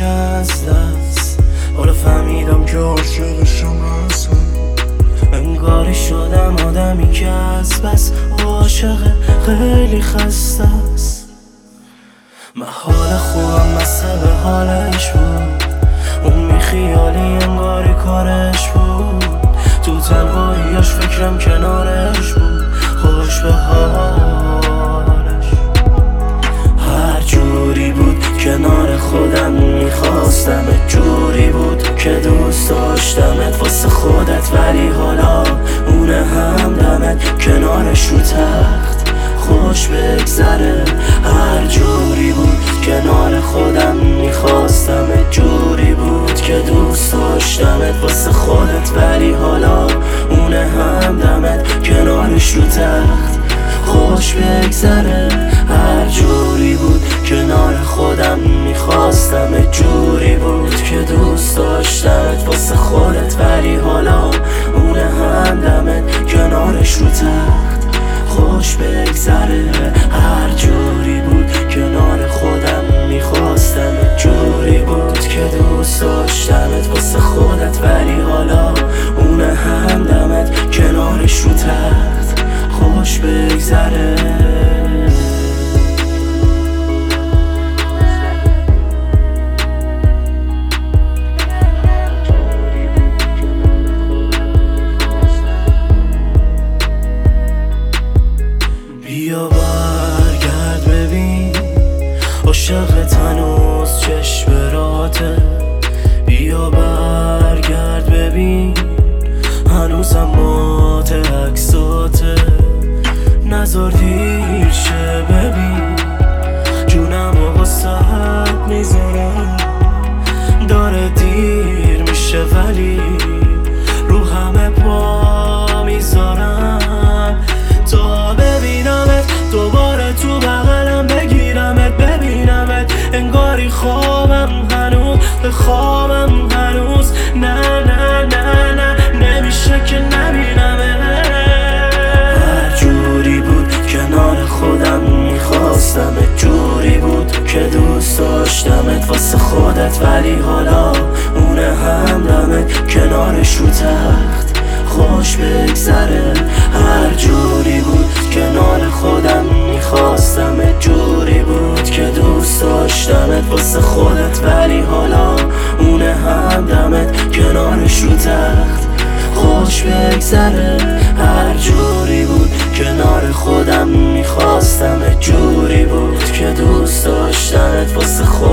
از دست. حالا فهمیدم که عاشقشم هستم. انگاری شدم آدمی که از بس عاشق خیلی خسته است. من حال خوبم مثل به حالش بود، اون خیالی انگاری کارش بود. تو تنهاییش فکرم کنارش بود، خوش به حالش. هر جوری بود کنار خودم میخواستم، جوری بود که دوست داشتمت واسه خودت، ولی حالا اونه هم دمت کنارش رو تخت خوش بگذره. هر جوری بود کنار خودم میخواستم، جوری بود که دوست داشتمت واسه خودت، ولی حالا اونه هم دمت کنارش رو تخت خوش بگذره. هر جوری بود کنار خودم میخواستم، جوری بود که دوست داشتمت واسه خودت، ولی حالا اونه هم دمت کنارش رو تخت خوش بگذره. هر جوری بود کنار خودم میخواستم، جوری بود که دوست داشتمت واسه خودت، ولی حالا اونه هم دمت کنارش رو تخت خوش بگذره. بیا برگرد ببین عاشقت هنوز چشم راته. بیا برگرد ببین هنوزم مات عکساته. نذار دیر شه ببین جونم و واسهت میذارم. داره دیر میشه ولی رو همه پا میذارم تا ببینمت دوباره تو بغلم، بگیرمت ببینمت انگاری خوابم هنوز، به خوابم هنوز. نه نه نه نه نمیشه که نبینمت. هر جوری بود کنار خودم میخواستم، جوری بود که دوست داشتمت واسه خودت، ولی حالا اونه هم دمت کنارش رو تخت خوش بگذره. هر جوری بود کنار خودم میخواستم، جوری بود که دوست داشتمت واسه خودت، ولی حالا اونه هم دمت کنارش رو تخت خوش بگذره. هر جوری بود کنار خودم میخواستم، جوری بود که دوست داشتمت واسه خودت.